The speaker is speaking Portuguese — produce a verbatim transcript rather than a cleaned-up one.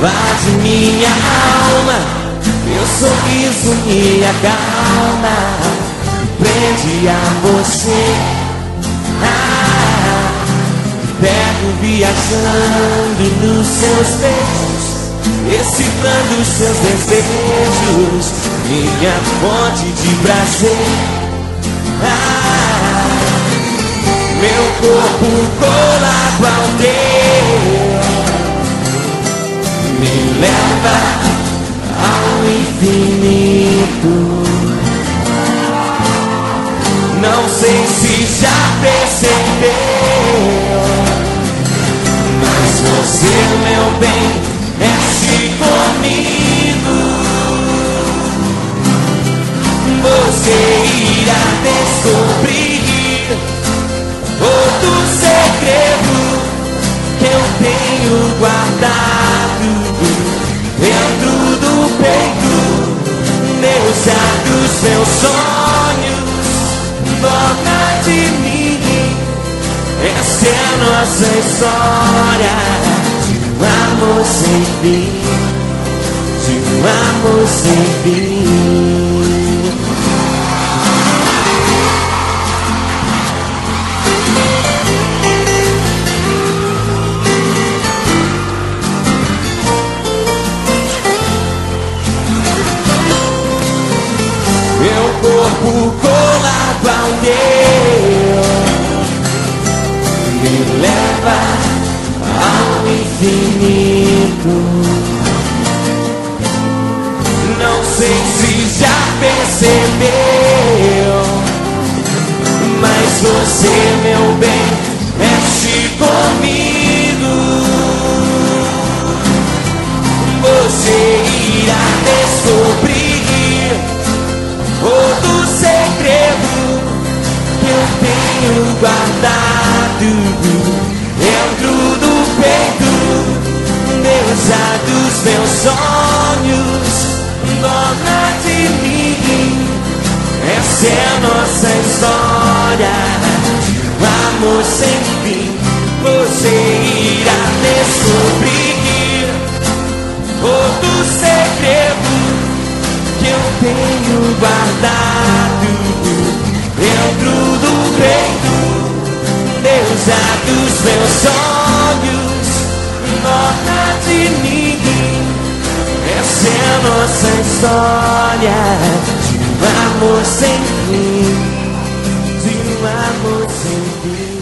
invade minha alma, meu sorriso me acalma, prende a você. Ah, pego viajando nos seus beijos, excitando os seus desejos, minha fonte de prazer. Ah, meu corpo colado ao teu me leva ao infinito. Não sei se já percebeu, mas você, meu bem, mexe comigo. Você irá descobrir outro segredo que eu tenho guardado dentro do peito. Meus atos, meus sonhos, volta de mim. Essa é a nossa história de um amor sem fim, de um amor sem fim. Meu corpo colado ao teu me leva ao infinito. Não sei se já percebeu, mas você, meu bem, mexe comigo. Você irá descobrir outro segredo que eu tenho guardado dentro do peito. Meus atos, meus sonhos, dona de mim. Essa é a nossa história de um amor sem fim. Você irá descobrir outro segredo que eu tenho guardado dentro do peito. Meus atos, meus sonhos, nota de mim. Essa é a nossa história de um amor sem fim, de um amor sem fim.